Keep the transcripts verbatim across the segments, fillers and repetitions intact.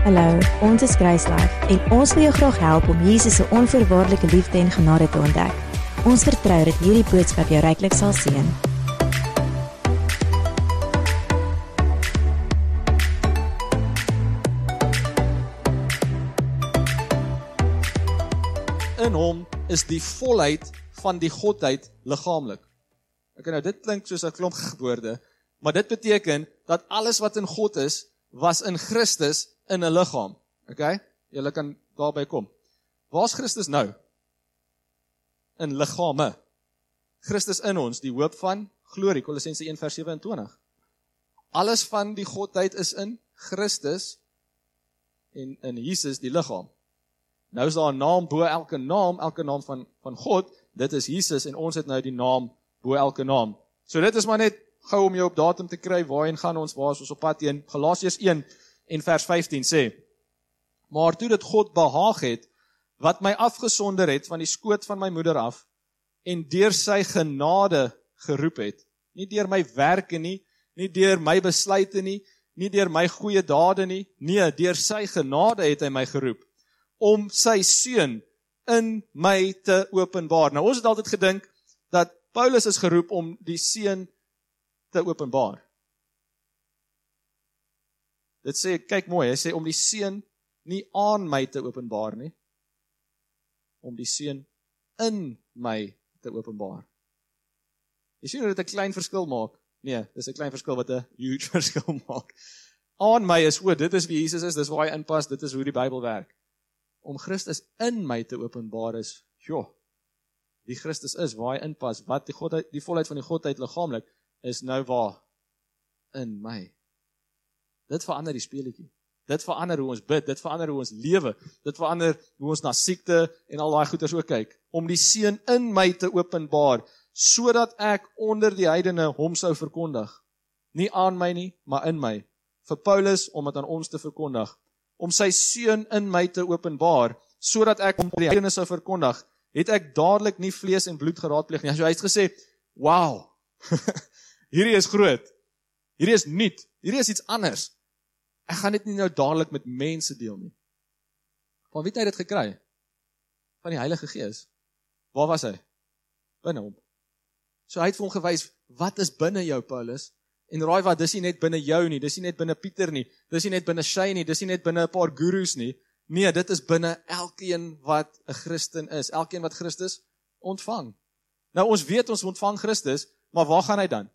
Hallo, ons is Grace Life en ons wil jou graag help om Jesus se onvoorwaardelike liefde en genade te ontdek. Ons vertrou dat hierdie boodskap jou ryklik sal seën. In hom is die volheid van die godheid liggaamlik. Okay, nou dit klink soos 'n klomp woorde, maar dit beteken dat alles wat in God is, was in Christus in 'n liggaam. Okay? Julle kan daarby kom. Waar's Christus nou? In liggame. Christus in ons, die hoop van glorie, Kolossense een vers sewe en twintig. Alles van die godheid is in Christus en in Jesus die liggaam. Nou is daar 'n naam bo elke naam, elke naam van van God, dit is Jesus en ons het nou die naam bo elke naam. So dit is maar net gou om jou op datum te kry, waarheen gaan ons, waar is ons op pad heen? Galasiërs een en vers vyftien sê, maar toe dit God behaag het, wat my afgesonder het van die skoot van my moeder af, en deur sy genade geroep het, nie deur my werke nie, nie deur my besluite nie, nie deur my goeie dade nie, nee, deur sy genade het hy my geroep, om sy seun in my te openbaar. Nou ons het altyd gedink, dat Paulus is geroep om die seun te openbaar. Dit sê, kyk mooi, hy sê om die seun nie aan my te openbaar nie, om die seun in my te openbaar. Jy sien hoe dit 'n klein verskil maak? Nee, dis 'n klein verskil wat 'n huge verskil maak. Aan my is, o, dit is wie Jesus is, dis waar hy inpas, dit is hoe die Bybel werk. Om Christus in my te openbaar is, joh, die Christus is, waar hy inpas, wat die, godheid, die volheid van die godheid liggaamlik, is nou waar? In my. Dit verander die speletjie. Dit verander hoe ons bid, dit verander hoe ons lewe, dit verander hoe ons na siekte en al daai goeders ook kyk. Om die seun in my te openbaar, sodat ek onder die heidene hom sou verkondig. Nie aan my nie, maar in my. Vir Paulus, om dit aan ons te verkondig. Om sy seun in my te openbaar, sodat ek onder die heidene sou verkondig, het ek dadelik nie vlees en bloed geraadpleeg nie. So hy het gesê, wow, hierdie is groot, hierdie is nuut, hierdie is iets anders. Ek gaan dit nie nou dadelik met mense deel nie. Van wie het hy dit gekry? Van die Heilige Gees. Waar was hy? Binne hom. So hy het vir hom gewys, wat is binne jou, Paulus? En raai wat, dis nie net binne jou nie, dis nie net binne Pieter nie, dis nie net binne Shay nie, dis nie net binne 'n paar gurus nie. Nee, dit is binne elkeen wat 'n Christen is, elkeen wat Christus ontvang. Nou ons weet ons ontvang Christus, maar waar gaan hy dan?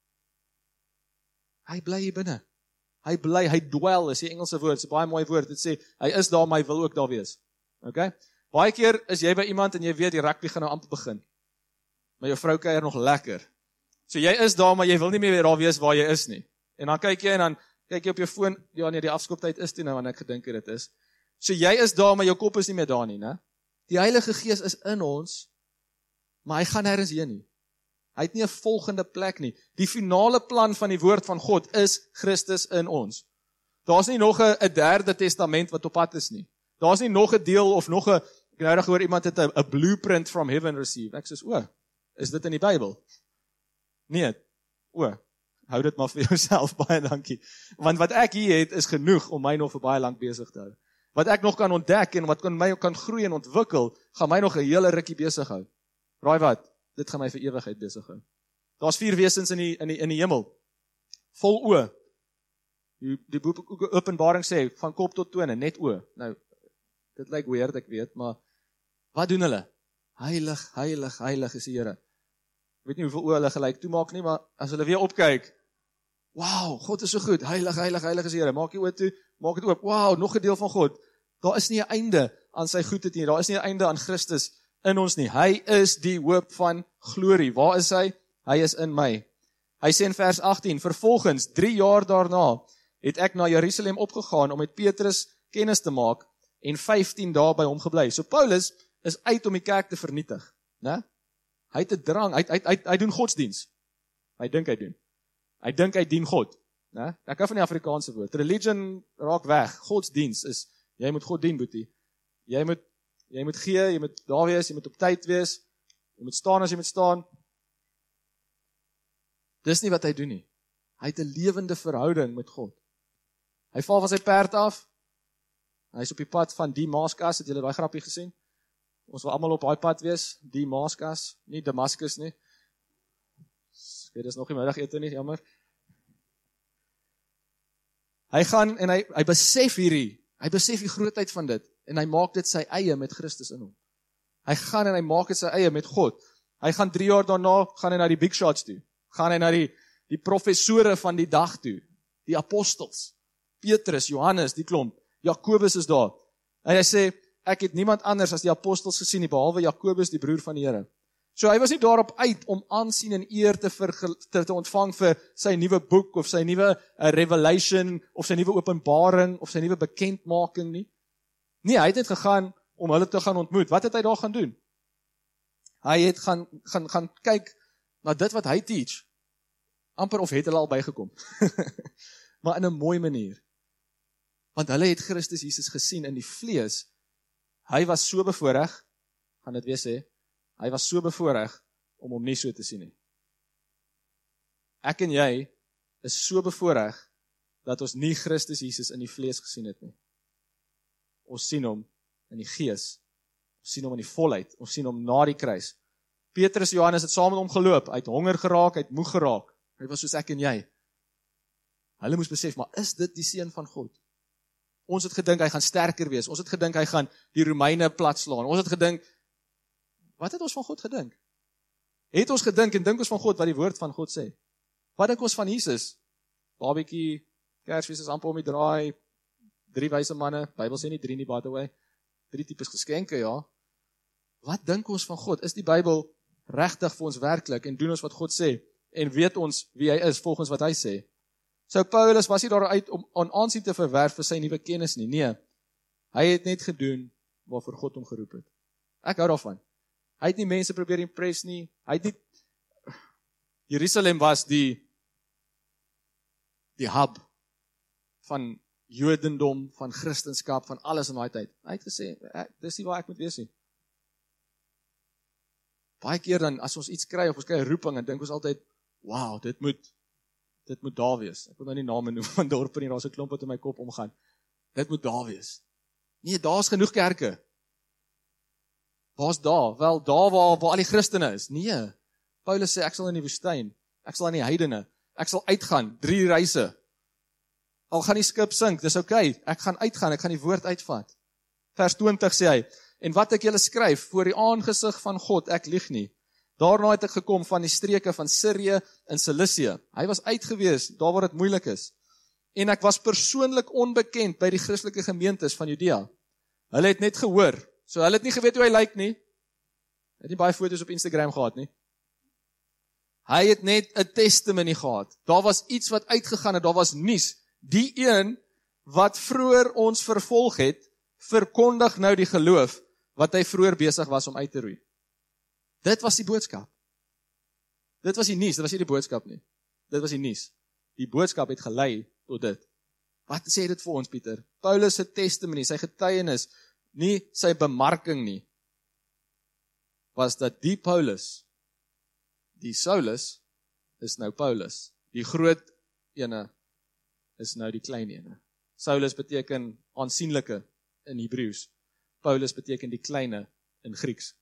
Hy bly hier binne. Hy bly, hy dwell, is die Engelse woord, is 'n baie mooi woord, dit sê, hy is daar, maar hy wil ook daar wees. Okay? Baie keer is jy by iemand en jy weet die rugby gaan nou amper begin. Maar jou vrou kuier nog lekker. So jy is daar, maar jy wil nie meer daar wees waar jy is nie. En dan kyk jy en dan kyk jy op jou foon, ja nee, die afskoptyd is toe nou, wanneer ek gedink het dit is. So jy is daar, maar jou kop is nie meer daar nie, né? Die Heilige Gees is in ons, maar hy gaan nêrens heen nie. Hy het nie 'n volgende plek nie. Die finale plan van die woord van God is Christus in ons. Daar's nie nog 'n derde testament wat op pad is nie. Daar's nie nog 'n deel of nog 'n, ek nou reg hoor iemand het 'n 'n blueprint from heaven receive. Ek sê, o, is dit in die Bybel? Nee. O, hou dit maar vir jouself, baie dankie. Want wat ek hier het is genoeg om my nog vir baie lank besig te hou. Wat ek nog kan ontdek en wat kan my kan groei en ontwikkel, gaan my nog 'n hele rukkie besig hou. Raai wat? Dit gaan my vir ewigheid besig hou. Daar's vier wesens in die in die in die hemel. Vol oë. Die, die boek Openbaring sê van kop tot tone, net oë. Nou, dit lyk weird, ek weet, maar wat doen hulle? Heilig, heilig, heilig is die Here. Ek weet nie hoeveel oë hulle gelyk toemaak nie, maar as hulle weer opkyk, wow, God is so goed. Heilig, heilig, heilig is die Here. Maak die oë toe, maak dit oop. Wow, nog 'n deel van God. Daar is nie 'n einde aan sy goedheid nie. Daar is nie 'n einde aan Christus in ons nie. Hy is die hoop van glorie. Waar is hy? Hy is in my. Hy sê in vers agttien, vervolgens, drie jaar daarna, het ek na Jerusalem opgegaan om met Petrus kennis te maak en vyftien dae by hom gebly. So Paulus is uit om die kerk te vernietig, né? Hy het 'n drang, hy, hy, hy, hy doen godsdiens. Hy dink hy doen. Hy dink hy dien God, né? Ek hou van die Afrikaanse woord. Religion raak weg. Godsdiens is, jy moet God dien, boetie. Jy moet Jy moet gee, jy moet daar wees, jy moet op tyd wees, jy moet staan as jy moet staan. Dis nie wat hy doen nie. Hy het 'n lewende verhouding met God. Hy val van sy perd af, Hy is op die pad van Damaskus, het julle daai grappie gesien? Ons wil almal op daai pad wees, Damaskus, nie Damascus nie. Ek weet, dis nog nie middagete nie, jammer. Hy gaan en hy, hy besef hierdie, hy besef die grootheid van dit, en hy maak dit sy eie met Christus in hom. Hy gaan en hy maak dit sy eie met God. Hy gaan drie jaar daarna, gaan hy na die big shots toe. Gaan hy na die, die professore van die dag toe. Die apostels. Petrus, Johannes, die klomp. Jakobus is daar. En hy sê, ek het niemand anders as die apostels gesien nie, behalwe Jakobus, die broer van die Here. So hy was nie daarop uit om aansien en eer te, verge, te, te ontvang vir sy nuwe boek, of sy nuwe uh, revelation, of sy nuwe openbaring, of sy nuwe bekendmaking nie. Nee, hy het net gegaan om hulle te gaan ontmoet. Wat het hy daar gaan doen? Hy het gaan, gaan, gaan kyk na dit wat hy teach. Amper of het hulle al bygekom. Maar in 'n mooi manier. Want hulle het Christus Jesus gesien in die vlees. Hy was so bevoorreg, gaan dit weer sê, hy was so bevoorreg om hom nie so te sien nie. Ek en jy is so bevoorreg dat ons nie Christus Jesus in die vlees gesien het nie. Ons sien hom in die gees. Ons sien hom in die volheid. Ons sien hom na die kruis. Petrus en Johannes het saam met hom geloop. Hy het honger geraak, hy het moeg geraak. Hy was soos ek en jy. Hulle moes besef, maar is dit die seun van God? Ons het gedink hy gaan sterker wees. Ons het gedink hy gaan die Romeine platslaan. Ons het gedink, wat het ons van God gedink? Het ons gedink en dink ons van God wat die woord van God sê? Wat dink ons van Jesus? Babetjie, Kersfees is amper om die draai, drie wyse manne, Bybel sê nie drie nie, by the way, drie tipes geskenke, ja. Wat dink ons van God? Is die Bybel regtig vir ons werklik en doen ons wat God sê? En weet ons wie hy is volgens wat hy sê? So Paulus was nie daaruit om aan aansien te verwerf vir sy nuwe kennis nie. Nee, hy het net gedoen waarvoor God hom geroep het. Ek hou daarvan. Hy het nie mense probeer impress nie. Hy het nie Jerusalem was die die hub van Jodendom, van Christendom, van alles in daai tyd. Hy het gesê, dis nie waar ek moet wees nie. Baie keer dan, as ons iets kry, of ons kry 'n roeping, en dink ons altyd, wow, dit moet, dit moet daar wees. Ek wil nou nie name noem van dorpe nie, daar is 'n klomp wat in my kop omgaan. Dit moet daar wees. Nee, daar's genoeg kerke. Waar's daar? Wel, daar waar, waar al die Christene is. Nee, Paulus sê, ek sal in die woestyn, ek sal in die heidene, ek sal uitgaan, drie reise. Al gaan die skip sink, dis okay, ek gaan uitgaan, ek gaan die woord uitvat. Vers twintig sê hy, en wat ek julle skryf, voor die aangesig van God, ek lieg nie. Daarna het ek gekom van die streke van Sirië en Cilicië. Hy was uitgewees, daar waar dit moeilik is. En ek was persoonlik onbekend by die Christelike gemeentes van Judea. Hulle het net gehoor, so hulle het nie geweet hoe hy lyk nie. Hy het nie baie foto's op Instagram gehad nie. Hy het net 'n testimony gehad. Daar was iets wat uitgegaan het, daar was nuus. Die een wat vroeër ons vervolg het, verkondig nou die geloof wat hy vroeër besig was om uit te roei. Dit was die boodskap. Dit was die nuus, dit was nie die boodskap nie. Dit was die nuus. Die boodskap het gelei tot dit. Wat sê dit vir ons, Pieter? Paulus se testimony, sy getuienis, nie sy bemarking nie, was dat die Paulus, die Saulus, is nou Paulus. Die groot ene is nou die klein ene. Saulus beteken aansienlike in Hebreëus. Paulus beteken die kleine in Grieks.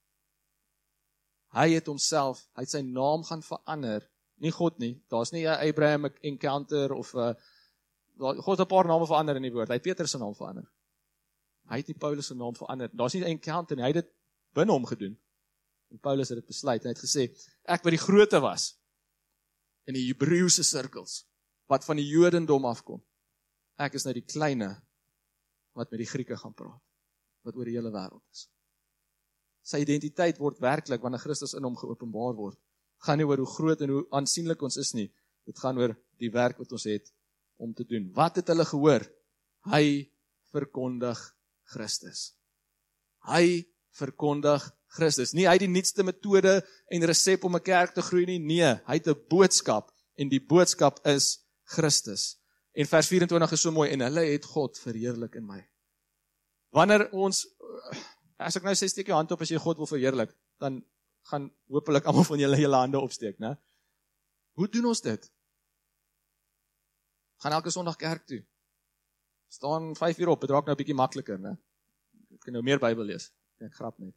Hy het homself, hy het sy naam gaan verander, nie God nie, daar's nie 'n Abraham encounter of 'n God het 'n paar name verander in die woord. Hy het Petrus se naam verander. Hy het nie Paulus se naam verander. Daar's nie 'n encounter nie, hy het dit binne hom gedoen. En Paulus het dit besluit en hy het gesê, ek wat die groote was in die Hebreëse sirkels, wat van die Jodendom afkom. Ek is nou die kleine wat met die Grieke gaan praat, wat oor die hele wêreld is. Sy identiteit word werklik wanneer Christus in hom geopenbaar word. Gaan nie oor hoe groot en hoe aansienlik ons is nie. Dit gaan oor die werk wat ons het om te doen. Wat het hulle gehoor? Hy verkondig Christus. Hy verkondig Christus. Nie hy die nuutste metode en resep om 'n kerk te groei nie. Nee, hy het 'n boodskap en die boodskap is Christus. En vers vyf-en-twintig is so mooi, en hulle het God verheerlik in my. Wanneer ons, as ek nou sê, steek jou hand op as jy God wil verheerlik, dan gaan hopelik almal van julle julle hande opsteek, né? Hoe doen ons dit? Gaan elke Sondag kerk toe. Staan vyf uur op, het raak nou 'n bietjie makliker, né? Ek kan nou meer Bybel lees. Ek grap net.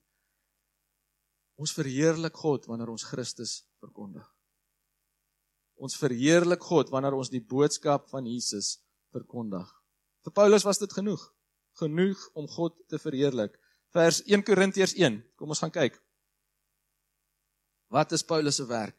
Ons verheerlik God wanneer ons Christus verkondig. Ons verheerlik God wanneer ons die boodskap van Jesus verkondig. Vir Paulus was dit genoeg. Genoeg om God te verheerlik. Vers een Korintiërs een, kom ons gaan kyk. Wat is Paulus se werk?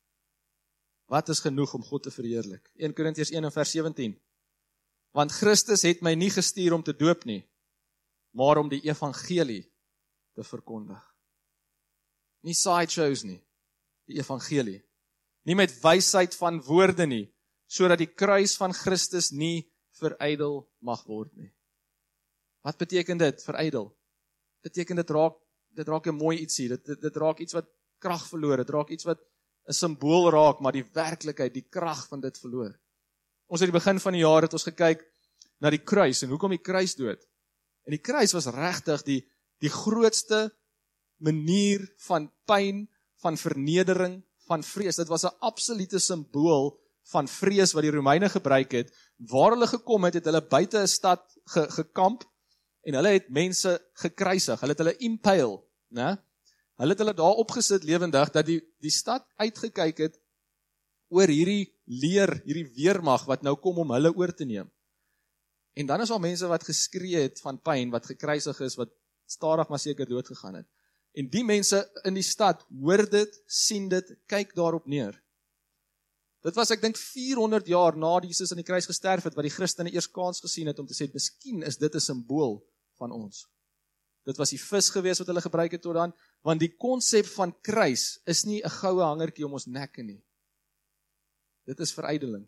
Wat is genoeg om God te verheerlik? een Korintiërs een en vers sewentien. Want Christus het my nie gestuur om te doop nie, maar om die evangelie te verkondig. Nie sideshows nie, die evangelie. Nie met wysheid van woorde nie, sodat die kruis van Christus nie verydel mag word nie. Wat beteken dit, verydel? Beteken dit raak, dit raak 'n mooi ietsie, dit, dit, dit raak iets wat krag verloor, dit raak iets wat 'n simbool raak, maar die werklikheid, die krag van dit verloor. Ons het die begin van die jaar het ons gekyk na die kruis, en hoekom die kruis dood? En die kruis was regtig die, die grootste manier van pyn, van vernedering, van vrees. Dit was 'n absolute simbool van vrees wat die Romeine gebruik het. Waar hulle gekom het, het hulle buite 'n stad ge, gekamp, en hulle het mense gekruisig, hulle het hulle impale, né? Hulle het hulle daar opgesit lewendig, dat die, die stad uitgekyk het oor hierdie leer, hierdie weermag wat nou kom om hulle oor te neem. En dan is al mense wat geskree het van pyn, wat gekruisig is, wat stadig maar seker dood gegaan het. En die mense in die stad hoor dit, sien dit, kyk daarop neer. Dit was, ek dink, vierhonderd jaar na Jesus aan die kruis gesterf het, wat die Christene eers kans gesien het om te sê, miskien is dit 'n simbool van ons. Dit was die vis gewees wat hulle gebruik het tot dan, want die konsep van kruis is nie 'n goue hangertjie om ons nekke nie. Dit is verydeling.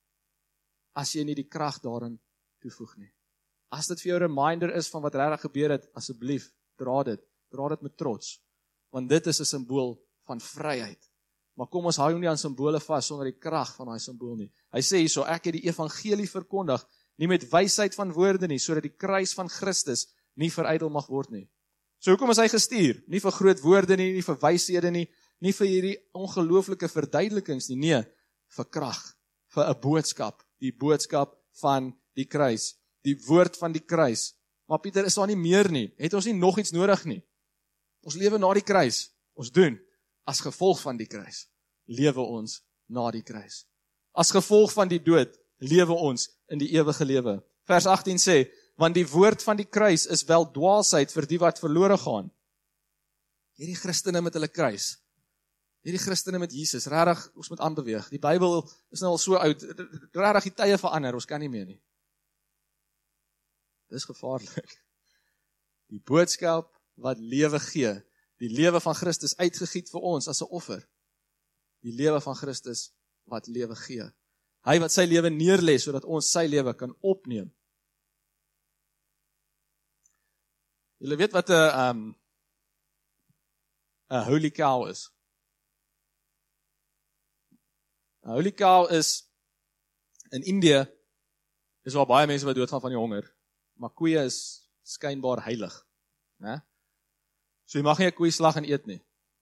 As jy nie die krag daarin toevoeg nie. As dit vir jou 'n reminder is van wat regtig gebeur het, asseblief, dra dit. Dra dit met trots. Want dit is 'n simbool van vryheid. Maar kom ons hou nie aan simbole vas sonder die krag van daai simbool nie. Hy sê hierso, ek het die evangelie verkondig, nie met wysheid van woorde nie, sodat die kruis van Christus nie verydel mag word nie. So hoekom is hy gestuur? Nie vir groot woorde nie, nie vir wyshede nie, nie vir hierdie ongelooflike verduidelikings nie, nee, vir krag, vir 'n boodskap, die boodskap van die kruis, die woord van die kruis. Maar Pieter, is daar nie meer nie? Het ons nie nog iets nodig nie? Ons lewe na die kruis, ons doen, as gevolg van die kruis, lewe ons na die kruis. As gevolg van die dood, lewe ons in die ewige lewe. Vers agttien sê, want die woord van die kruis is wel dwaasheid vir die wat verlore gaan. Hierdie Christene met hulle kruis, hierdie Christene met Jesus, regtig, ons moet aanbeweeg. Die Bybel is nou al so oud, regtig die tye verander, ons kan nie meer nie. Dis gevaarlik. Die boodskap wat lewe gee, die lewe van Christus uitgegiet vir ons as 'n offer. Die lewe van Christus wat lewe gee. Hy wat sy lewe neerlê sodat ons sy lewe kan opneem. Julle weet wat 'n um, 'n holy cow is. 'n Holy cow is in Indië is waar baie mense wat doodgaan van die honger. Maar koeie is skynbaar heilig, né? So jy mag nie 'n koei slag en eet nie.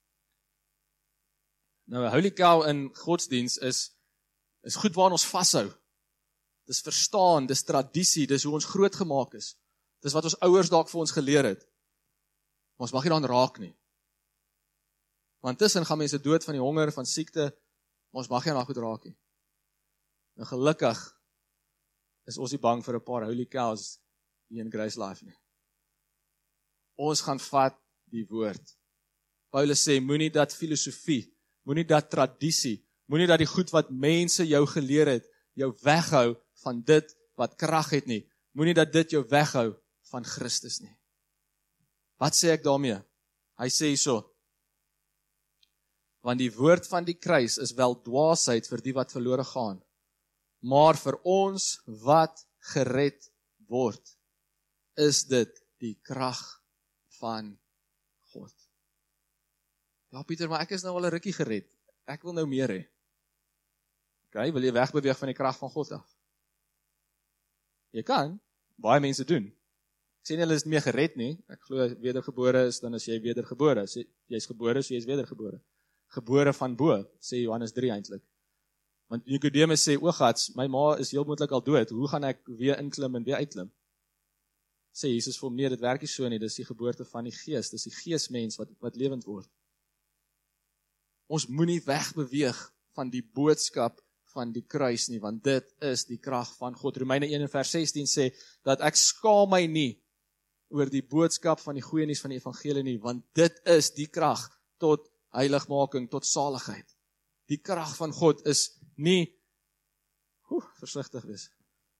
Nou 'n holy cow in godsdiens is is goed waar ons vashou. Dis verstaan, dis tradisie, dis hoe ons grootgemaak is. Dis wat ons ouers dalk vir ons geleer het. Maar ons mag nie daaraan raak nie. Want tussen gaan mense dood van die honger, van siekte, maar ons mag nie daaraan goed raak nie. En gelukkig is ons nie bang vir 'n paar holy cows hier in Grace Life nie. Ons gaan vat die woord. Paulus sê, moenie dat filosofie, moenie dat tradisie, moenie dat die goed wat mense jou geleer het, jou weghou van dit wat krag het nie. Moenie dat dit jou weghou van Christus nie. Wat sê ek daarmee? Hy sê so, want die woord van die kruis is wel dwaasheid vir die wat verlore gaan, maar vir ons wat gered word, is dit die krag van God. Ja, Pieter, maar ek is nou al 'n rukkie gered. Ek wil nou meer hê. Okay, wil jy wegbeweeg van die krag van God af? Jy kan, baie mense doen. Ek sê nie hulle is nie meer gered nie. Ek glo wedergebore is, dan is jy wedergebore. Jy is gebore, so jy is wedergebore. Gebore van bo, sê Johannes drie eintlik. Want Nicodemus sê, o gats, my ma is heel moontlik al dood, hoe gaan ek weer inklim en weer uitklim? Sê Jesus vir hom, nee, dit werk nie so nie, dis die geboorte van die gees, dis die geesmens wat, wat lewend word. Ons moenie wegbeweeg van die boodskap van die kruis nie, want dit is die krag van God. Romeine een vers sestien sê, dat ek skaam my nie oor die boodskap van die goeie nuus van die evangelie nie, want dit is die krag tot heiligmaking, tot saligheid. Die krag van God is nie, oeh, versigtig wees,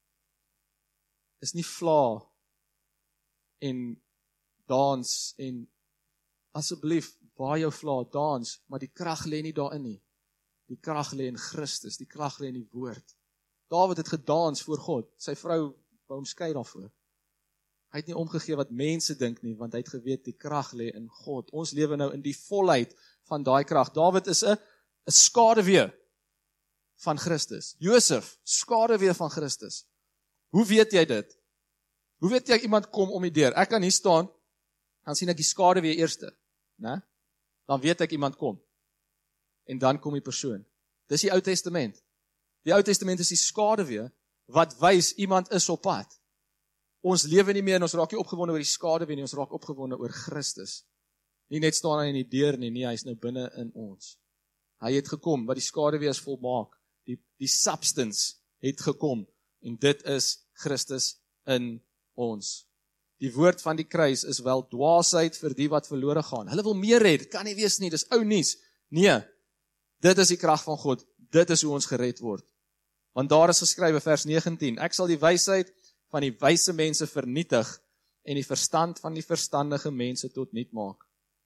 is nie vla en dans en asseblief, waar jou vla, dans, maar die krag lê nie daarin nie. Die krag lê in Christus, die krag lê in die woord. Dawid het gedans voor God, sy vrou wou hom skei daarvoor. Hy het nie omgegee wat mense dink nie, want hy het geweet die krag lê in God. Ons lewe nou in die volheid van daai krag. Dawid is 'n 'n skaduwee van Christus. Josef, skaduwee van Christus. Hoe weet jy dit? Hoe weet jy iemand kom om die deur? Ek kan hier staan, dan sien ek die skaduwee eerste, né? Dan weet ek iemand kom. En dan kom die persoon. Dis die Ou Testament. Die Ou Testament is die skaduwee wat wys iemand is op pad. Ons lewe nie meer en ons raak nie opgewonde oor die skaduwee nie, ons raak opgewonde oor Christus. Nie net staan hy in die deur nie, nie, hy is nou binne in ons. Hy het gekom, wat die skaduwee is volmaak. Die, die substance het gekom, en dit is Christus in ons. Die woord van die kruis is wel dwaasheid vir die wat verlore gaan. Hulle wil meer hê, dit kan nie wees nie, dis ou nuus. Nee, dit is die krag van God, dit is hoe ons gered word. Want daar is geskrywe vers negentien, ek sal die wysheid van die wyse mense vernietig en die verstand van die verstandige mense tot niet maak.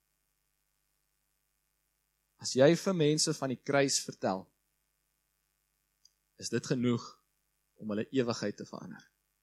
As jy vir mense van die kruis vertel, is dit genoeg om hulle ewigheid te verander.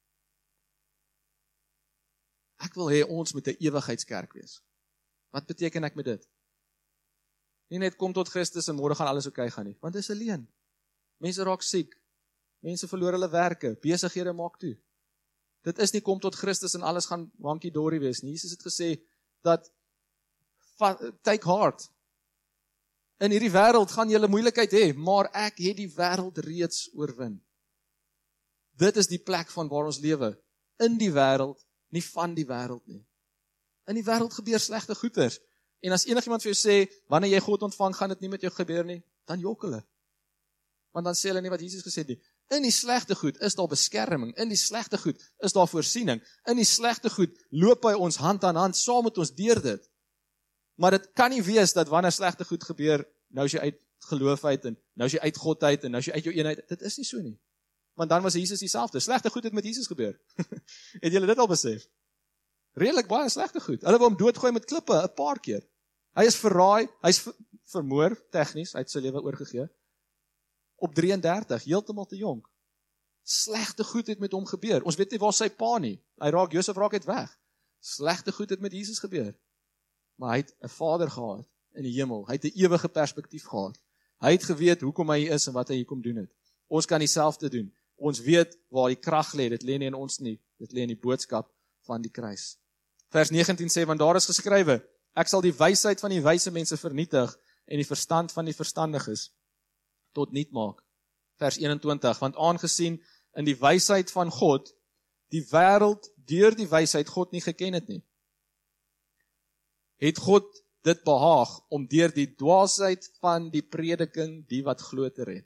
Ek wil hê ons moet 'n ewigheidskerk wees. Wat beteken ek met dit? Nie net kom tot Christus en môre gaan alles oké gaan nie, want dit is 'n leuen. Mense raak siek, mense verloor hulle werke, besighede maak toe. Dit is nie kom tot Christus en alles gaan wankie-dorie wees nie. Jesus het gesê dat take heart. In hierdie wêreld gaan julle moeilikheid hê, maar ek het die wêreld reeds oorwin. Dit is die plek van waar ons lewe. In die wêreld, nie van die wêreld nie. In die wêreld gebeur slegte goeders. En as enigiemand vir jou sê, wanneer jy God ontvang, gaan dit nie met jou gebeur nie, dan jok hulle. Want dan sê hulle nie wat Jesus gesê het nie. In die slegte goed is daar beskerming, in die slegte goed is daar voorsiening, in die slegte goed loop hy ons hand aan hand, saam met ons deur dit. Maar dit kan nie wees dat wanneer slegte goed gebeur, nou is jy uit geloof uit, en nou is jy uit God uit, en nou is jy uit jou eenheid, dit is nie so nie. Want dan was Jesus dieselfde, slegte goed het met Jesus gebeur. Het julle dit al besef? Redelik baie slegte goed, hulle wou hom doodgooi met klippe, 'n paar keer. Hy is verraai, hy is vermoor, tegnies, hy het sy lewe oorgegee, op drie en dertig, heeltemal te jonk. Slegte goed het met hom gebeur. Ons weet nie waar sy pa nie. Hy raak, Josef raak het weg. Slegte goed het met Jesus gebeur. Maar hy het 'n Vader gehad in die hemel. Hy het 'n ewige perspektief gehad. Hy het geweet hoekom hy hier is en wat hy hier kom doen het. Ons kan dieselfde doen. Ons weet waar die krag lê. Dit lê nie in ons nie. Dit lê in die boodskap van die kruis. Vers negentien sê, want daar is geskrywe, ek sal die wysheid van die wyse mense vernietig en die verstand van die verstandiges tot niet maak. Vers eenentwintig, want aangesien in die wysheid van God, die wêreld deur die wysheid God nie geken het nie, het God dit behaag om deur die dwaasheid van die prediking die wat glo te red.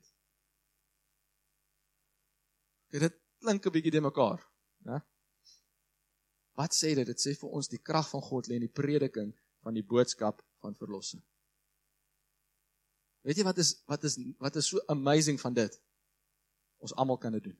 Dit klink 'n bietjie de mekaar, né? Wat sê dit? Dit sê vir ons die krag van God lê in die prediking van die boodskap van verlossing. Weet jy wat is wat is wat is so amazing van dit? Ons almal kan dit doen.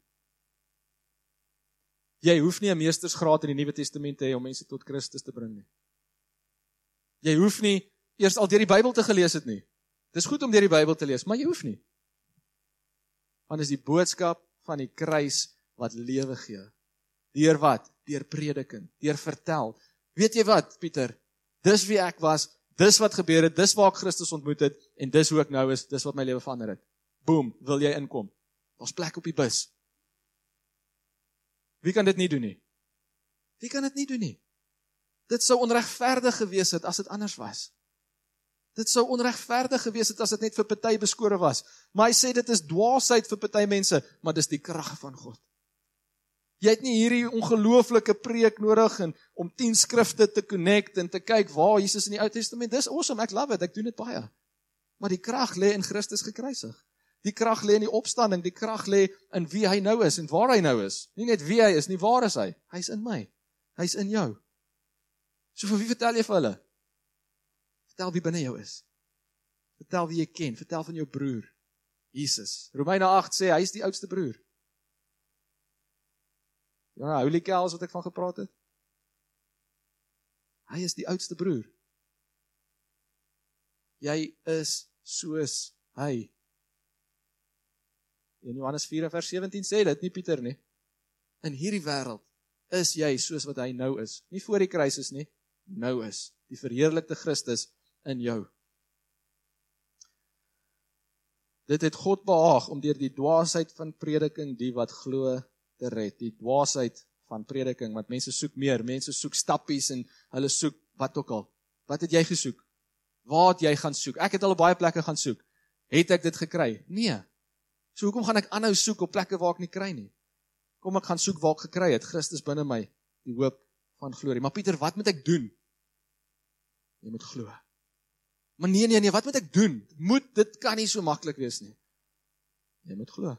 Jy hoef nie 'n meestersgraad in die Nuwe Testament te hê om mense tot Christus te bring nie. Jy hoef nie eers al deur die Bybel te gelees het nie. Dis goed om deur die Bybel te lees, maar jy hoef nie. Want is die boodskap van die kruis wat lewe gee. Deur wat? Deur prediking, deur vertel. Weet jy wat, Pieter? Dis wie ek was, dis wat gebeur het, dis waar ek Christus ontmoet het, en dis hoe ek nou is, dis wat my lewe verander het. Boom, wil jy inkom? Daar's plek op die bus. Wie kan dit nie doen nie? Wie kan dit nie doen nie? Dit sou onregverdig gewees het as dit anders was. Dit sou onregverdig gewees het as dit net vir party beskore was. Maar hy sê dit is dwaasheid vir party mense, maar dis die krag van God. Jy het nie hierdie ongelooflike preek nodig en om tien skrifte te connect en te kyk waar Jesus in die Ou Testament. Dis awesome, ek love it, ek doen dit baie. Maar die krag lê in Christus gekruisig. Die krag lê in die opstanding, die krag lê in wie hy nou is en waar hy nou is. Nie net wie hy is, nie waar is hy. Hy's in my. Hy's in jou. So vir wie vertel jy vir hulle? Vertel wie binne jou is. Vertel wie jy ken, vertel van jou broer, Jesus. Romeine agt sê, hy is die oudste broer. Ja, holy cows wat ek van gepraat het. Hy is die oudste broer. Jy is soos hy. In Johannes vier vers sewentien sê dit, nie Pieter nie. In hierdie wêreld is jy soos wat hy nou is. Nie voor die kruis is nie, nou is. Die verheerlikte Christus in jou. Dit het God behaag om deur die dwaasheid van prediking die wat glo te red. Die dwaasheid van prediking, want mense soek meer, mense soek stappies en hulle soek wat ook al. Wat het jy gesoek? Waar het jy gaan soek? Ek het al baie plekke gaan soek. Het ek dit gekry? Nee. So hoekom gaan ek aanhou soek op plekke waar ek nie kry nie? Kom ek gaan soek waar ek gekry het, Christus binne my, die hoop van glorie. Maar Pieter, wat moet ek doen? Jy moet glo. Maar nee, nee, nee, wat moet ek doen? Moet, dit kan nie so maklik wees nie. Jy moet glo.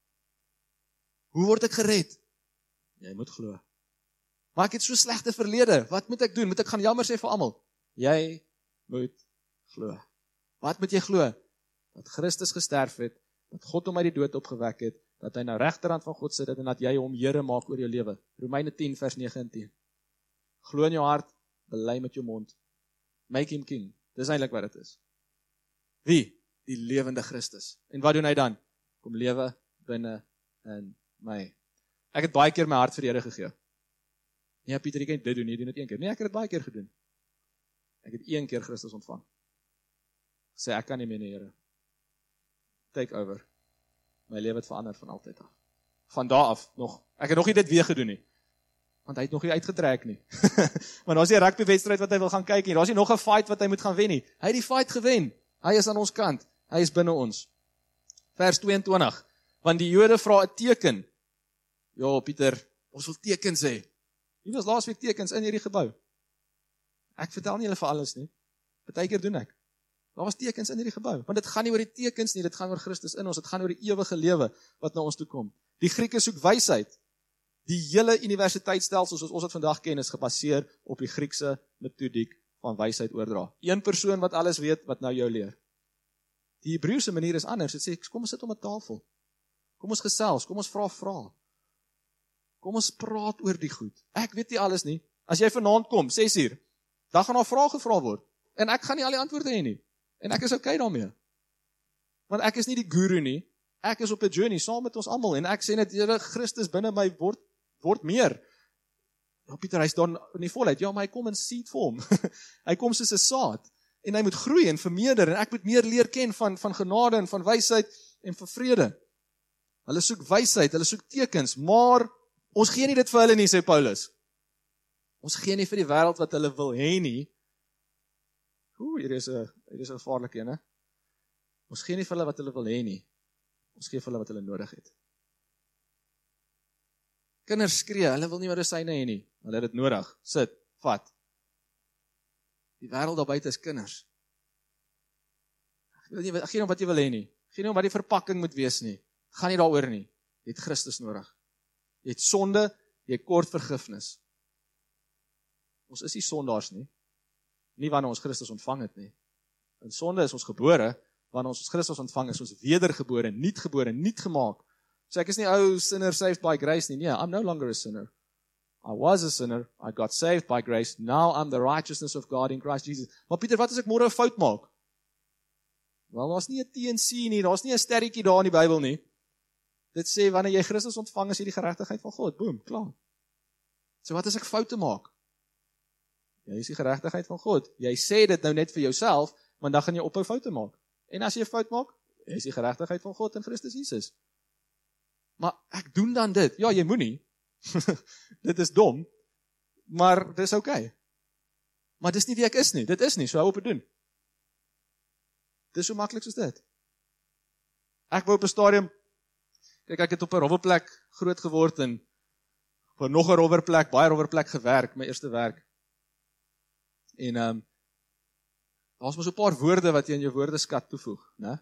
Hoe word ek gered? Jy moet glo. Maar ek het so slegte verlede, wat moet ek doen? Moet ek gaan jammer sê vir almal? Jy moet glo. Wat moet jy glo? Dat Christus gesterf het, dat God hom uit die dood opgewek het, dat hy nou regterhand van God sit en dat jy hom Here maak oor jou lewe. Romeine tien vers nege en tien. Glo in jou hart, bely met jou mond. Make him king. Dis eintlik wat dit is. Wie? Die lewende Christus. En wat doen hy dan? Kom lewe binne in my. Ek het baie keer my hart vir die Here gegee. Nee, Pieter, jy kan dit doen, jy doen dit een keer. Nee, ek het dit baie keer gedoen. Ek het een keer Christus ontvang. Sê, ek kan nie meer nie, Here. Take over. My lewe het verander van altyd af. Van daar af nog. Ek het nog nie dit weer gedoen nie. Want hy het nog nie uitgetrek nie. Maar daar is nie 'n rugbywedstryd wat hy wil gaan kyk nie. Daar is nie nog 'n fight wat hy moet gaan wen nie. Hy het die fight gewen. Hy is aan ons kant. Hy is binne ons. Vers tweeëntwintig. Want die Jode vra 'n teken. Ja, Pieter, ons wil tekens hê. Hier was laasweek tekens in hierdie gebou. Ek vertel nie hulle vir alles nie. Partykeer doen ek. Daar was tekens in hierdie gebou. Want dit gaan nie oor die tekens nie, dit gaan oor Christus in ons. Dit gaan oor die ewige lewe wat na ons toe kom. Die Grieke soek wysheid. Die hele universiteitsstelsel soos ons dit vandag ken is gebaseer op die Griekse metodiek van wysheid oordra. Een persoon wat alles weet wat nou jou leer. Die Hebreëse manier is anders. Dit sê kom ons sit om 'n tafel. Kom ons gesels, kom ons vra vrae. Kom ons praat oor die goed. Ek weet nie alles nie. As jy vanaand kom, ses uur, dan gaan daar vrae gevra word en ek gaan nie al die antwoorde hê nie. En ek is okay daarmee. Want ek is nie die guru nie. Ek is op 'n journey saam met ons almal en ek sê net Here Christus binne my word word meer. Ja, Pieter, hy's dan in die volheid. Ja, maar hy kom in seed vorm. Hy kom soos 'n saad en hy moet groei en vermeerder en ek moet meer leer ken van van genade en van wysheid en van vrede. Hulle soek wysheid, hulle soek tekens, maar ons gee nie dit vir hulle nie, sê Paulus. Ons gee nie vir die wêreld wat hulle wil hê nie. Ooh, hier is 'n hier is 'n gevaarlike een, hè. Ons gee nie vir hulle wat hulle wil hê nie. Ons gee vir hulle wat hulle nodig het. Kinders skree, hulle wil nie medisyne hê nie. Hulle het dit nodig. Sit, vat. Die wêreld daar buite is kinders. Ek wil nie gee nie wat jy wil hê nie. Gee nie wat die verpakking moet wees nie. Gaan nie daaroor nie. Jy het Christus nodig. Jy het sonde, jy kort vergifnis. Ons is nie sondaars nie. Nie wanneer ons Christus ontvang het nie. In sonde is ons gebore, wanneer ons Christus ontvang is ons wedergebore, nuut gebore, nuut gemaak. So ek is nie ou sinner saved by grace nie. Nee, I'm no longer a sinner. I was a sinner, I got saved by grace, now I'm the righteousness of God in Christ Jesus. Maar Pieter, wat as ek môre 'n fout maak? Wel, daar's nie 'n T en C nie, daar's nie 'n sterretjie daar in die Bybel nie. Dit sê, wanneer jy Christus ontvang, is jy die geregtigheid van God. Boom, klaar. So wat as ek foute maak? Jy is die geregtigheid van God. Jy sê dit nou net vir jouself, want dan gaan jy ophou foute maak. En as jy 'n fout maak, jy is die geregtigheid van God in Christus Jesus. Maar ek doen dan dit. Ja, jy moenie. Dit is dom, maar dis okay. Maar dis nie wie ek is nie. Dit is nie, so hou op te doen. Dis so maklik soos dit. Ek wou op 'n stadium, kyk ek het op 'n rowwe plek groot geword en op nog 'n rowwer plek, baie rowwer plek gewerk, my eerste werk. En ehm um, daar's maar so 'n paar woorde wat jy in jou woordeskat toevoeg, né?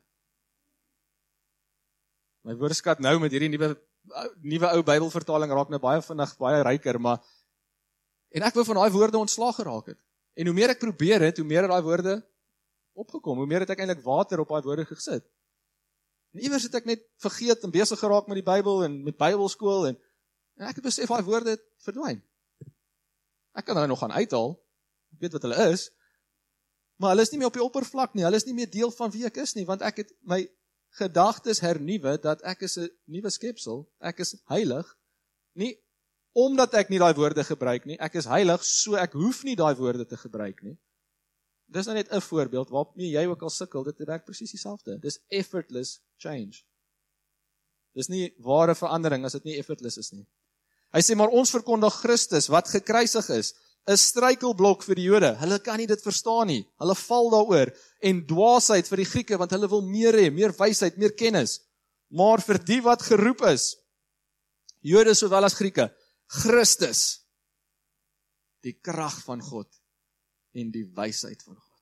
My woordeskat nou met hierdie nuwe nuwe ou Bybelvertaling raak nou baie vinnig baie ryker, maar en ek wou van daai woorde ontslaag geraak het. En hoe meer ek probeer het, hoe meer het daai woorde opgekom, hoe meer het ek eintlik water op daai woorde gesit. En iewers het ek net vergeet en besig geraak met die Bybel en met Bybelskool en, en ek het besef daai woorde het verdwyn. Ek kan hulle nog gaan uithaal, ek weet wat hulle is, maar hulle is nie meer op die oppervlak nie, hulle is nie meer deel van wie ek is nie, want ek het my gedagtes hernuwe dat ek is 'n nuwe skepsel, ek is heilig, nie omdat ek nie daai woorde gebruik nie, ek is heilig, so ek hoef nie daai woorde te gebruik nie. Dis nou net 'n voorbeeld, waarmee jy ook al sukkel, dit werk presies dieselfde. Dis effortless change. Dis nie ware verandering as dit nie effortless is nie. Hy sê, maar ons verkondig Christus, wat gekruisig is, 'n struikelblok vir die Jode. Hulle kan nie dit verstaan nie. Hulle val daaroor. En dwaasheid vir die Grieke, want hulle wil meer hê, meer wysheid, meer kennis. Maar vir die wat geroep is, Jode sowel as Grieke, Christus, die krag van God en die wysheid van God.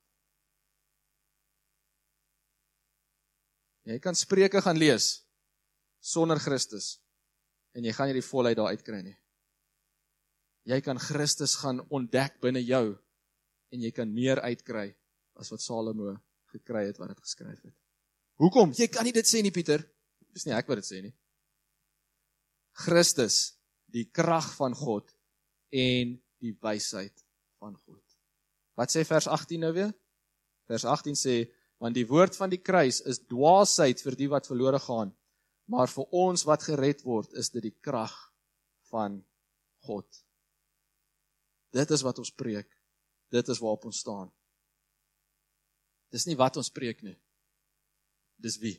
Jy kan Spreuke gaan lees sonder Christus en jy gaan nie die volheid daar uitkry nie. Jy kan Christus gaan ontdek binne jou en jy kan meer uitkry as wat Salomo gekry het wat dit geskryf het. Hoekom? Jy kan nie dit sê nie, Pieter. Dis nie ek wat dit sê nie. Christus, die krag van God en die wysheid van God. Wat sê vers agttien nou weer? Vers agttien sê, want die woord van die kruis is dwaasheid vir die wat verlore gaan, maar vir ons wat gered word, is dit die krag van God. Dit is wat ons preek. Dit is waarop ons staan. Dis nie wat ons preek nie. Dis wie.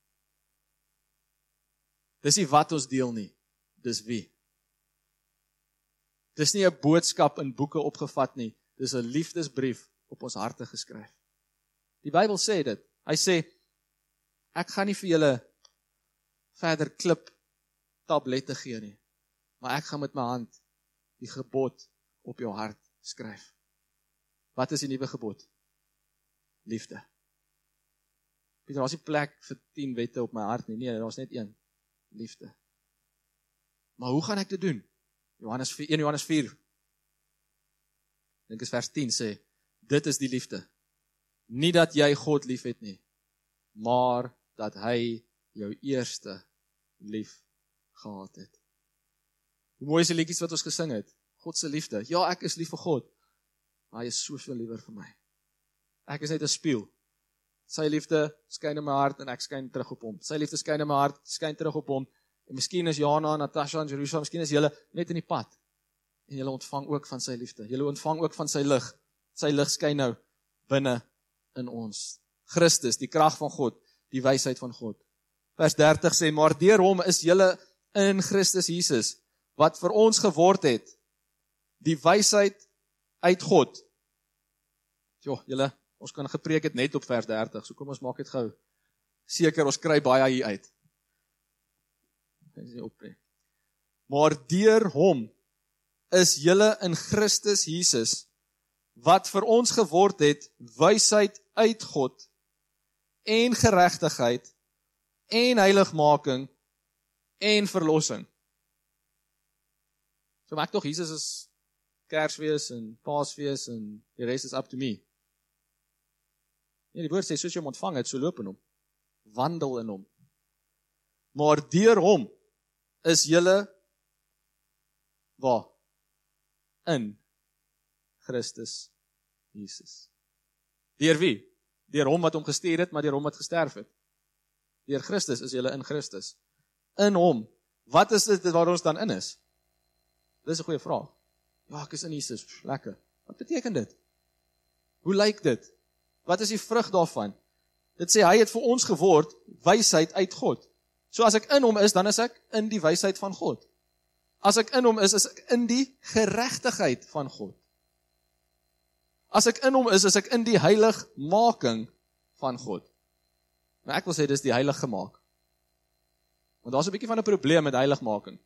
Dis nie wat ons deel nie. Dis wie. Dis nie 'n boodskap in boeke opgevat nie. Dis 'n liefdesbrief op ons harte geskryf. Die Bybel sê dit. Hy sê, ek gaan nie vir julle verder klip tablette gee nie, maar ek gaan met my hand die gebod op jou hart skryf. Wat is die nuwe gebod? Liefde. Pieter, daar is nie plek vir tien wette op my hart nie. Nee, daar is net een. Liefde. Maar hoe gaan ek dit doen? Johannes vier, een Johannes vier. Dink is vers tien sê, dit is die liefde. Nie dat jy God lief het nie, maar dat hy jou eerste lief gehad het. Hoe mooi is die liedjies wat ons gesing het? God se liefde. Ja, ek is lief vir God, maar hy is soveel liewer vir my. Ek is net 'n spieël. Sy liefde skyn in my hart en ek skyn terug op hom. Sy liefde skyn in my hart, skyn terug op hom. En miskien is Jana, Natasha en Jerusalem, miskien is julle net in die pad. En julle ontvang ook van sy liefde. Julle ontvang ook van sy lig. Sy lig skyn nou binne in ons. Christus, die krag van God, die wysheid van God. Vers dertig sê, maar deur hom is julle in Christus Jesus, wat vir ons geword het, die wysheid uit God. Jo, julle, ons kan gepreek het net op vers dertig, so kom ons maak dit gou. Seker, ons kry baie hier uit. Maar deur hom is julle in Christus Jesus, wat vir ons geword het, wysheid uit God, en geregtigheid, en heiligmaking, en verlossing. So maak tog, Jesus is Kersfees en Paasfees en die rest is up to me. Nee, die woord sê, soos jy hom ontvang het, so loop in hom. Wandel in hom. Maar deur hom is julle waar? In Christus Jesus. Deur wie? Deur hom wat hom gestuur het, maar deur hom wat gesterf het. Deur Christus is julle in Christus. In hom. Wat is dit waar ons dan in is? Dit is 'n goeie vraag. Ja, ek is in Jesus. Lekker. Wat beteken dit? Hoe lyk dit? Wat is die vrug daarvan? Dit sê, hy het vir ons geword, wysheid uit God. So as ek in hom is, dan is ek in die wysheid van God. As ek in hom is, is ek in die geregtigheid van God. As ek in hom is, is ek in die heiligmaking van God. Maar ek wil sê, dis die heilig gemaak. Want daar is 'n bietjie van 'n probleem met heiligmaking.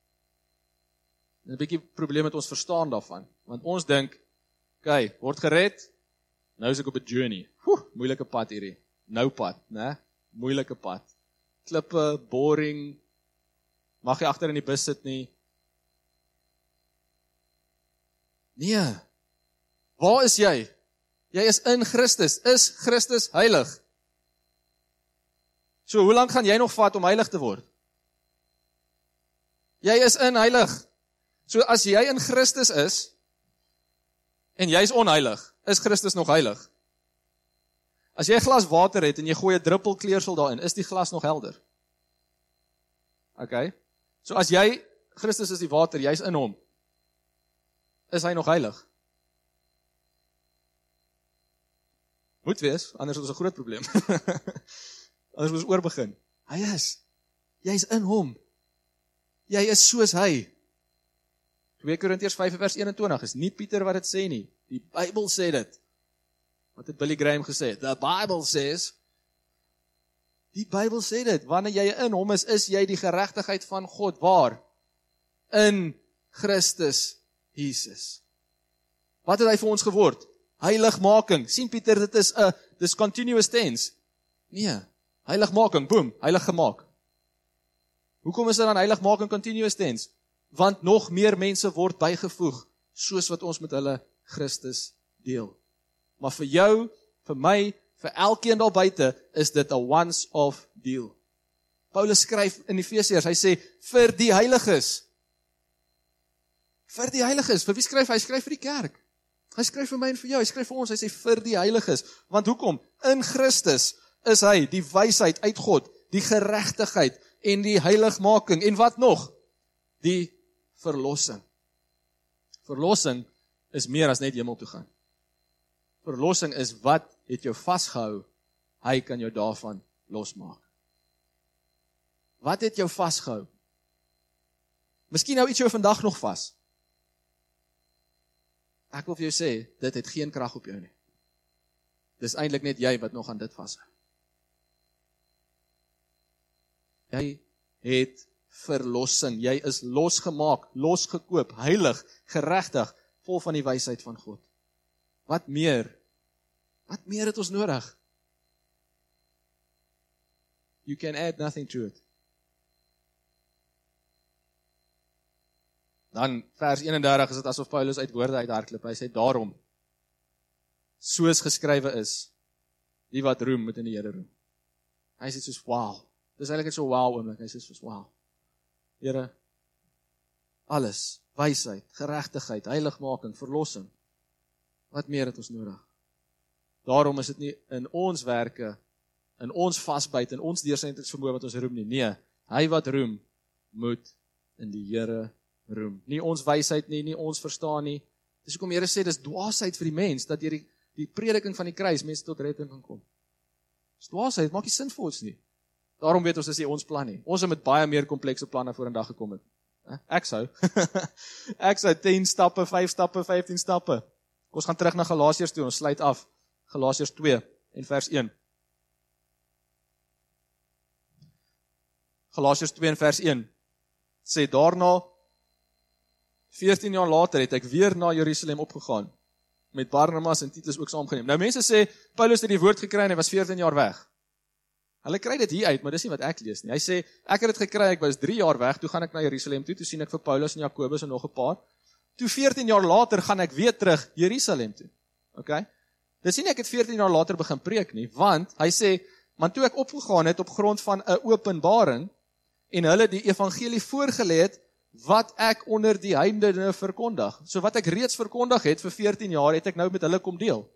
'n Bietjie probleem met ons verstaan daarvan. Want ons dink, okay, word gered, nou is ek op 'n journey. Woe, moeilike pad hierdie. Nou pad, né? Moeilike pad. Klippe, boring, mag jy agter in die bus sit nie. Nee. Waar is jy? Jy is in Christus. Is Christus heilig? So, hoe lank gaan jy nog vat om heilig te word? Jy is in heilig. So, as jy in Christus is, en jy is onheilig, is Christus nog heilig? As jy 'n glas water het, en jy gooi 'n druppel kleursel daarin, is die glas nog helder? Okay? So, as jy, Christus is die water, jy is in hom, is hy nog heilig? Moet wees, anders is ons 'n groot probleem. Anders moet ons oorbegin. Hy is. Jy is in hom. Jy is soos hy. twee Korintiërs vyf vers eenentwintig is nie Pieter wat dit sê nie. Die Bybel sê dit. Wat het Billy Graham gesê? The Bible says. Die Bybel sê dit. Wanneer jy in hom is, is jy die geregtigheid van God. Waar? In Christus Jesus. Wat het hy vir ons geword? Heiligmaking. Sien Pieter, dit is 'n dis continuous tense. Nee, heiligmaking, boom, heilig gemaak. Hoekom is dit dan heiligmaking continuous tense? Want nog meer mense word bygevoeg, soos wat ons met hulle Christus deel. Maar vir jou, vir my, vir elkeen daar buite, is dit 'n once-off deal. Paulus skryf in Efesiërs, hy sê, vir die heiliges. Vir die heiliges, vir wie skryf hy? Hy skryf vir die kerk. Hy skryf vir my en vir jou, hy skryf vir ons, hy sê vir die heiliges. Want hoekom? In Christus is hy die wysheid uit God, die geregtigheid en die heiligmaking. En wat nog? Die verlossing. Verlossing is meer as net hemel toe gaan. Verlossing is wat het jou vasgehou, hy kan jou daarvan losmaak. Wat het jou vasgehou? Miskien hou iets jou vandag nog vas. Ek wil vir jou sê, dit het geen krag op jou nie. Dis eintlik net jy wat nog aan dit vashou. Jy het verlossing, jy is losgemaak, losgekoop, heilig, geregtig, vol van die wysheid van God. Wat meer? Wat meer het ons nodig? You can add nothing to it. Dan vers eenendertig is dit asof Paulus uit woorde uithardloop. Hy sê daarom, soos geskrywe is, die wat roem moet in die Here roem. Hy sê soos wow. Dis eintlik net so wow oomblik. Hy sê soos wow. Here, alles, wysheid, geregtigheid, heiligmaking, verlossing. Wat meer het ons nodig? Daarom is dit nie in ons werke, in ons vasbyt, in ons deursettingsvermoë wat ons roem nie. Nee, hy wat roem, moet in die Here roem. Nie ons wysheid nie, nie ons verstaan nie. Dis hoekom die Here sê, dis dwaasheid vir die mens, dat deur die, die prediking van die kruis, mense tot redding kan kom. Dis dwaasheid, maak nie sin vir ons nie. Daarom weet ons, dis nie ons plan nie. Ons het met baie meer komplekse planne vorendag gekom het. Ek sou. Ek sou tien stappe, vyf stappe, vyftien stappe. Ons gaan terug na Galasiërs toe, ons sluit af. Galasiërs twee en vers een. Galasiërs twee en vers een. Sê daarna, veertien jaar later het ek weer na Jerusalem opgegaan, met Barnabas en Titus ook saamgeneem. Nou mense sê, Paulus het die woord gekry en hy was veertien jaar weg. Hulle kry dit hier uit, maar dis nie wat ek lees nie. Hy sê, ek het dit gekry, ek was drie jaar weg, toe gaan ek na Jerusalem toe, toe sien ek vir Paulus en Jakobus en nog 'n paar. Toe veertien jaar later gaan ek weer terug Jerusalem toe. Okay? Dis nie ek het veertien jaar later begin preek nie, want hy sê, want toe ek opgegaan het op grond van 'n openbaring en hulle die evangelie voorgelê het wat ek onder die heidene verkondig. So wat ek reeds verkondig het vir veertien jaar, het ek nou met hulle kom deel.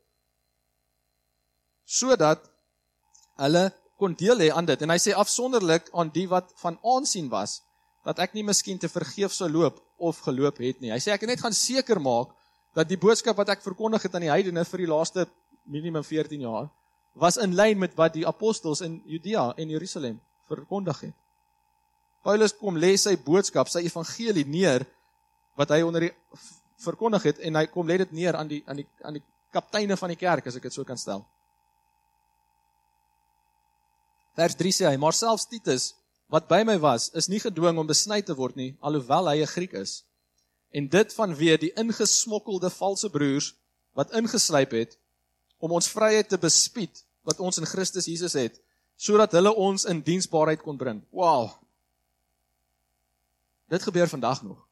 Sodat hulle kon deel hê aan dit. En hy sê afsonderlik aan die wat van aansien was, dat ek nie miskien te vergeef sou loop of geloop het nie. Hy sê ek het net gaan seker maak dat die boodskap wat ek verkondig het aan die heidene vir die laaste minimum veertien jaar, was in lyn met wat die apostels in Judea en Jerusalem verkondig het. Paulus kom lê sy boodskap, sy evangelie neer, wat hy onder die verkondig het, en hy kom lê dit neer aan die, aan die, aan die kapteine van die kerk, as ek dit so kan stel. Vers drie sê hy, maar selfs Titus, wat by my was, is nie gedwing om besny te word nie, alhoewel hy 'n Griek is. En dit vanweë die ingesmokkelde valse broers, wat ingeslyp het, om ons vryheid te bespied, wat ons in Christus Jesus het, sodat hulle ons in diensbaarheid kon bring. Wow! Dit gebeur vandag nog.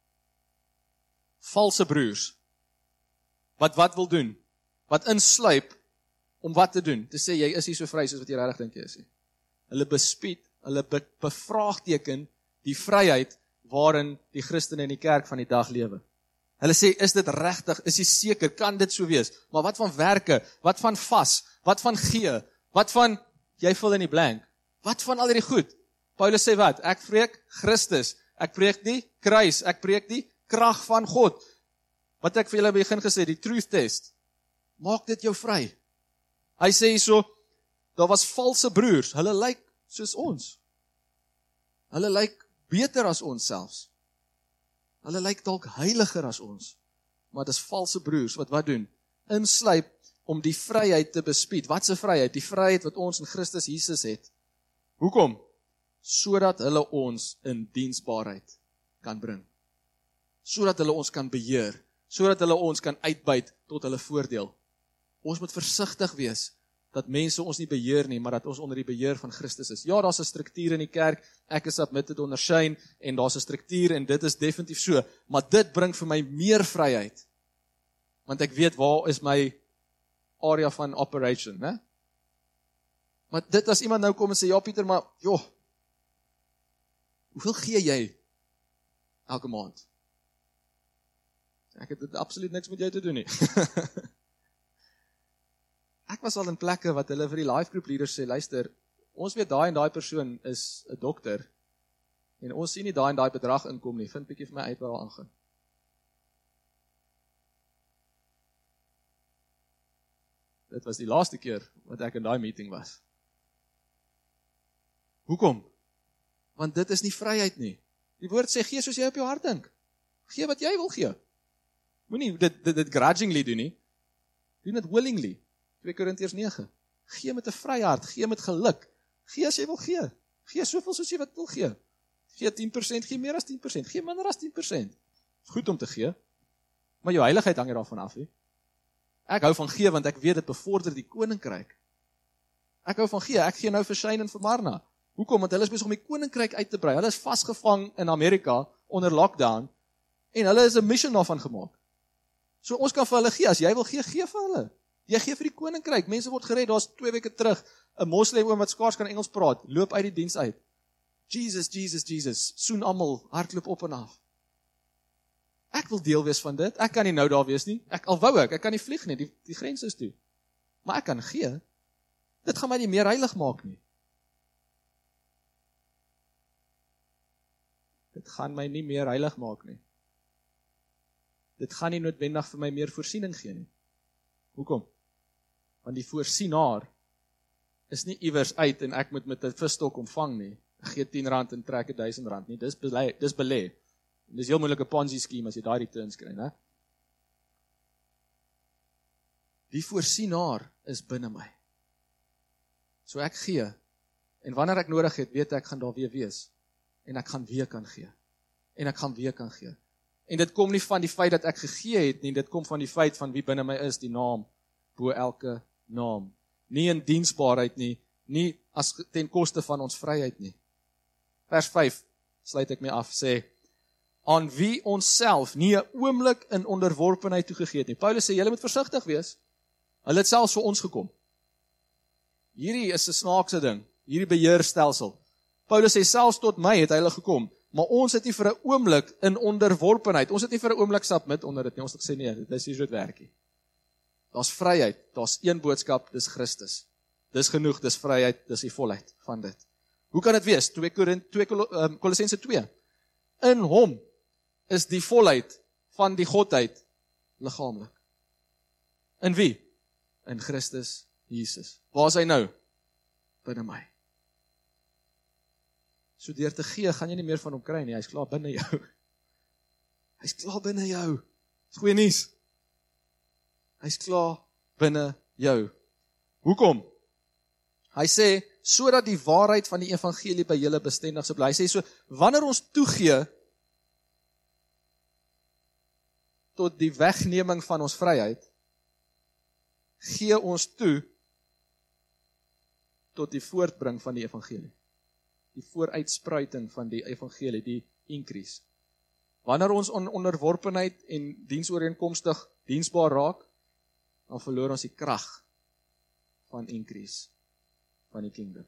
Valse broers, wat wat wil doen, wat insluip, om wat te doen, te sê, jy is nie so vry soos wat jy regtig dink jy is nie. Hulle bespied, hulle be, bevraagteken die vryheid waarin die Christene in die kerk van die dag lewe. Hulle sê, is dit regtig, is jy seker, kan dit so wees? Maar wat van werke, wat van vas, wat van gee, wat van, jy vul in die blank, wat van al hierdie goed? Paulus sê wat? Ek preek Christus, ek preek die kruis, ek preek die krag van God. Wat ek vir julle begin gesê, die truth test, maak dit jou vry. Hy sê hierso, daar was valse broers, hulle lyk soos ons. Hulle lyk beter as ons selfs. Hulle lyk dalk heiliger as ons. Maar dit is valse broers, wat wat doen? Insluip om die vryheid te bespied. Wat se vryheid? Die vryheid wat ons in Christus Jesus het. Hoekom? Sodat hulle ons in diensbaarheid kan bring. Sodat hulle ons kan beheer. Sodat hulle ons kan uitbuit tot hulle voordeel. Ons moet versigtig wees, dat mense ons nie beheer nie, maar dat ons onder die beheer van Christus is. Ja, daar's 'n struktuur in die kerk, ek is submitted onder Shane, en daar's 'n struktuur, en dit is definitief so, maar dit bring vir my meer vryheid, want ek weet waar is my area van operation, né? Maar dit as iemand nou kom en sê, ja Pieter, maar, joh, hoeveel gee jy elke maand? Ek het dit absoluut niks met jou te doen nie. Ek was al in plekke wat hulle vir die life group leaders sê, luister, ons weet daai en daai persoon is 'n dokter, en ons sien nie daai en daai bedrag inkom nie, vind bietjie vir my uit waar daar aangaan. Dit was die laaste keer wat ek in daai meeting was. Hoekom? Want dit is nie vryheid nie. Die woord sê, gee soos jy op jou hart dink. Gee wat jy wil gee. Moenie dit, dit, dit grudgingly doen nie. Doen dit willingly. twee Korintiërs nege. Gee met 'n vry hart, gee met geluk. Gee as jy wil gee. Gee soveel soos jy wat wil gee. Gee tien persent, gee meer as tien persent, gee minder as tien persent. Goed om te gee, maar jou heiligheid hang daarvan af. He. Ek hou van gee, want ek weet dit bevorder die koninkryk. Ek hou van gee, ek gee nou vir Shane en vir Marna. Hoekom? Want hulle is besig om die koninkryk uit te brei. Hulle is vasgevang in Amerika, onder lockdown, en hulle is 'n mission daarvan gemaak. So ons kan vir hulle gee, as jy wil gee, gee vir hulle. Jy gee vir die koninkryk, mense word gered, daar's twee weke terug, 'n moslim oom wat skaars kan Engels praat, loop uit die diens uit. Jesus, Jesus, Jesus, soen almal, hardloop op en af. Ek wil deel wees van dit, ek kan nie nou daar wees nie, ek al wou ek, ek kan nie vlieg nie, die, die grens is toe. Maar ek kan gee, dit gaan my nie meer heilig maak nie. Dit gaan my nie meer heilig maak nie. Dit gaan nie noodwendig vir my meer voorsiening gee nie. Hoekom? Want die voorsienaar is nie iewers uit en ek moet met 'n visstok omvang nie. Ek gee tien rand en trek duisend rand nie. Dis belê, dis belê. Dis heel moeilike Ponzi skema as jy daai returns kry, né? Die voorsienaar is binne my. So ek gee, en wanneer ek nodig het, weet ek gaan daar weer wees, en ek gaan weer kan gee, en ek gaan weer kan gee. En dit kom nie van die feit dat ek gegee het nie, dit kom van die feit van wie binne my is, die naam, bo elke naam. Nie in diensbaarheid nie, nie as ten koste van ons vryheid nie. Vers vyf, sluit ek my af, sê, aan wie ons self nie 'n oomblik in onderworpenheid toegegee het nie. Paulus sê, julle moet versigtig wees. Hulle het selfs vir ons gekom. Hierdie is 'n snaakse ding, hierdie beheerstelsel. Paulus sê, selfs tot my het hulle gekom, maar ons het nie vir 'n oomblik in onderworpenheid, ons het nie vir 'n oomblik submit onder dit nie, ons het gesê, nee, dit is nie so dit werk nie. Daar's vryheid, daar's een boodskap, dis Christus. Dis genoeg, dis vryheid, dis die volheid van dit. Hoe kan dit wees? twee Kolossense twee. In hom is die volheid van die godheid liggaamlik. In wie? In Christus Jesus. Waar is hy nou? Binne my. So deur te gee, gaan jy nie meer van hom kry nie, hy's klaar binne jou. Hy's klaar binne jou. Dis goeie nuus. Hy's klaar binne jou. Hoekom? Hy sê, sodat die waarheid van die evangelie by julle bestendig sal bly. Hy sê so, wanneer ons toegee tot die wegneming van ons vryheid, gee ons toe tot die voortbring van die evangelie. Die vooruitspruiting van die evangelie, die increase. Wanneer ons on onderworpenheid en diensooreenkomstig diensbaar raak, dan verloor ons die krag van increase, van die kingdom.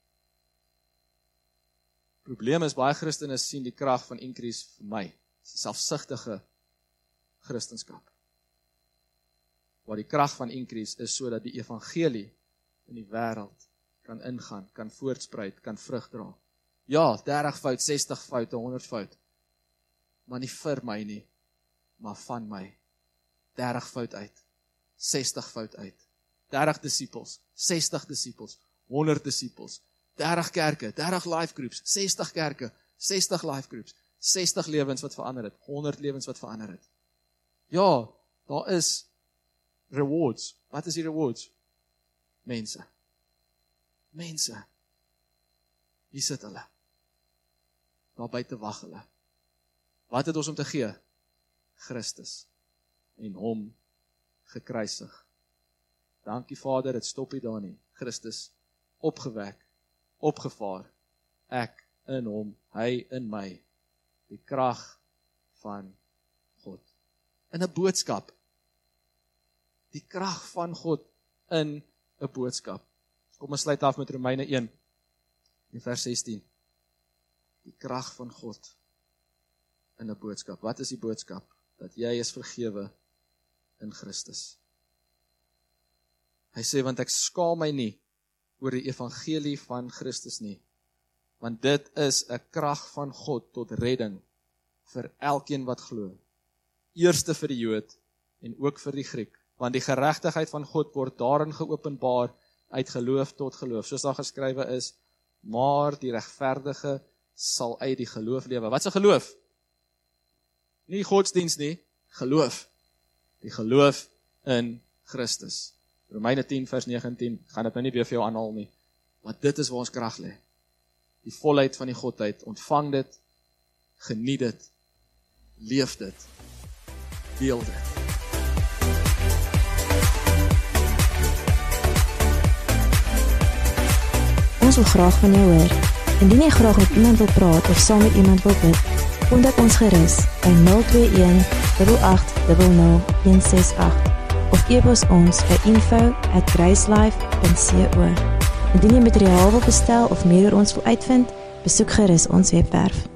Probleem is, baie Christene sien die krag van increase vir my, dis 'n selfsugtige Christenskap. Waar die krag van increase is, sodat die evangelie in die wêreld kan ingaan, kan voortspruit, kan vrug dra. Ja, dertig fout, sestig fout, honderd fout, maar nie vir my nie, maar van my. dertig fout uit, sestig fout uit, dertig disippels, sestig disippels, honderd disippels, dertig kerke, dertig life groups, sestig kerke, sestig life groups, sestig lewens wat verander het, honderd lewens wat verander het. Ja, daar is rewards. Wat is die rewards? Mense. Mense. Hier sit hulle. Daar buite wag hulle. Wat het ons om te gee? Christus. En hom gekruisig. Dankie Vader, dit stop nie daar nie. Christus opgewek, opgevaar. Ek in hom, hy in my. Die krag van God. In 'n boodskap. Die krag van God in 'n boodskap. Kom ons sluit af met Romeine een, in vers sestien. Die krag van God in 'n boodskap. Wat is die boodskap? Dat jy is vergewe in Christus. Hy sê, want ek skaam my nie oor die evangelie van Christus nie, want dit is 'n krag van God tot redding vir elkeen wat glo. Eerste vir die Jood en ook vir die Griek, want die geregtigheid van God word daarin geopenbaar uit geloof tot geloof, soos daar geskrywe is, maar die regverdige sal uit die geloof lewe. Wat is 'n geloof? Nie godsdienst nie, geloof. Die geloof in Christus. Romeine tien vers negentien, gaan dit nou nie weer vir jou aanhaal nie, want dit is waar ons krag lê. Die volheid van die Godheid, ontvang dit, geniet dit, leef dit, deel dit. Ons wil graag van jou hoor. Indien jy graag met iemand wil praat of saam met iemand wil bid, kontak ons gerus by nul twee een, agt agt nul nul, een ses agt of e-pos ons by info at gracelife dot co. Indien jy materiaal wil bestel of meer oor ons wil uitvind, besoek gerus ons webwerf.